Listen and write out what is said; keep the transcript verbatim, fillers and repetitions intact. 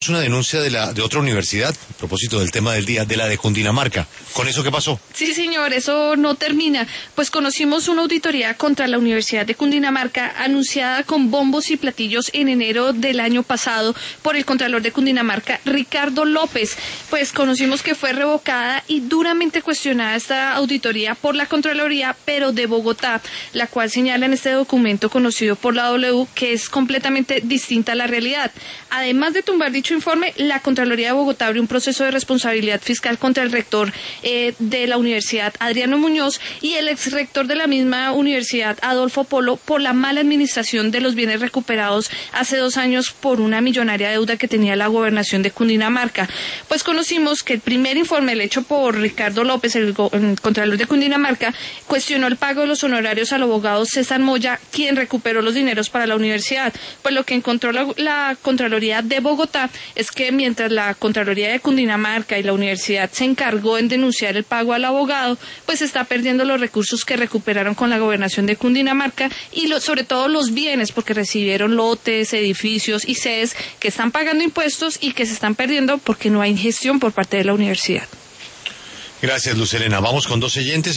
Es una denuncia de la de otra universidad, a propósito del tema del día, de la de Cundinamarca. ¿Con eso qué pasó? Sí, señor, eso no termina. Pues conocimos una auditoría contra la Universidad de Cundinamarca anunciada con bombos y platillos en enero del año pasado por el Contralor de Cundinamarca, Ricardo López. Pues conocimos que fue revocada y duramente cuestionada esta auditoría por la Contraloría, pero de Bogotá, la cual señala en este documento conocido por la W que es completamente distinta a la realidad. Además de tumbar dicho informe, la Contraloría de Bogotá abrió un proceso de responsabilidad fiscal contra el rector eh, de la universidad, Adriano Muñoz, y el exrector de la misma universidad, Adolfo Polo, por la mala administración de los bienes recuperados hace dos años por una millonaria deuda que tenía la gobernación de Cundinamarca. Pues conocimos que el primer informe, el hecho por Ricardo López, el, el Contralor de Cundinamarca, cuestionó el pago de los honorarios al abogado César Moya, quien recuperó los dineros para la universidad. Pues lo que encontró la, la Contraloría de Bogotá es que mientras la Contraloría de Cundinamarca y la universidad se encargó en denunciar el pago al abogado, pues está perdiendo los recursos que recuperaron con la gobernación de Cundinamarca y lo, sobre todo los bienes, porque recibieron lotes, edificios y sedes que están pagando impuestos y que se están perdiendo porque no hay gestión por parte de la universidad. Gracias, Luz Helena. Vamos con dos oyentes.